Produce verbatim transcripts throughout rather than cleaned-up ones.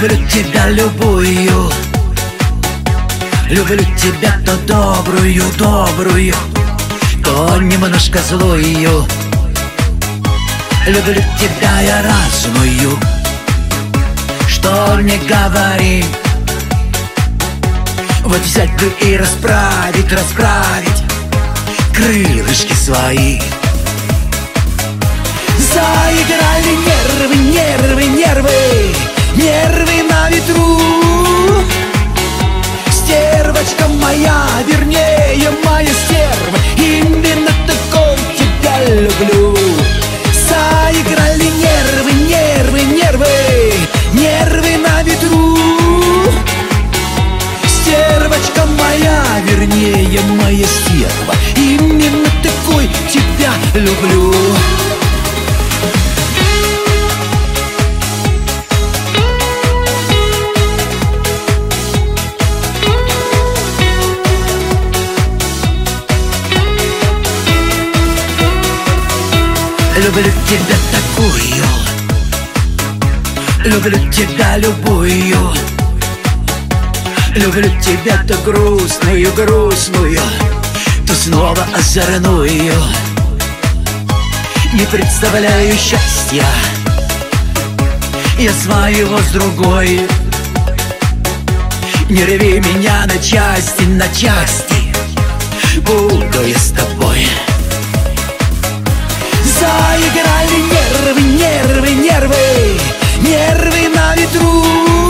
Люблю тебя любую, люблю тебя то добрую, добрую, то немножко злую. Люблю тебя я разную, что не говори. Вот взять бы и расправить, расправить крылышки свои. Заиграли нервы, нервы, нервы, нервы на ветру. Стервочка моя, вернее моя стерва, именно такой тебя люблю. Заиграли нервы, нервы, нервы, нервы на ветру. Стервочка моя, вернее моя стерва, именно такой тебя люблю. Люблю тебя такую, люблю тебя любую. Люблю тебя то грустную, грустную, то снова озорную. Не представляю счастья я своего с другой. Не рви меня на части, на части, буду я с тобой. Заиграли нервы, нервы, нервы, нервы на ветру.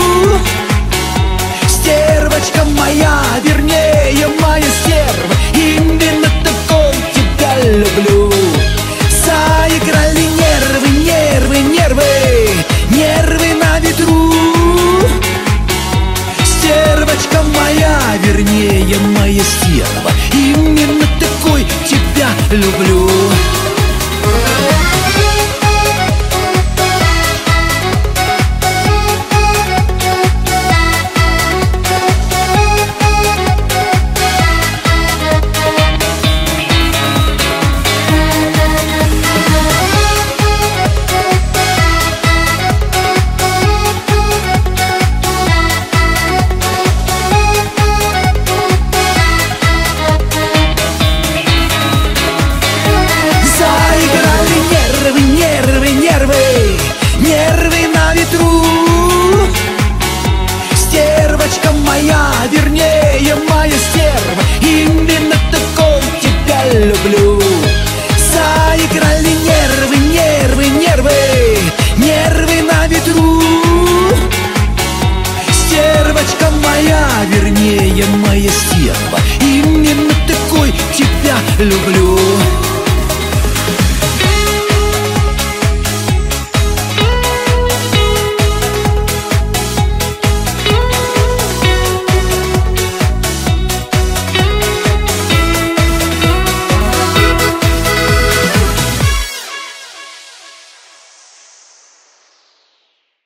Стервочка моя, вернее моя стерва, именно такой тебя люблю. Заиграли нервы, нервы, нервы, нервы на ветру. Стервочка моя, вернее моя стерва, именно такой тебя люблю. Нервы,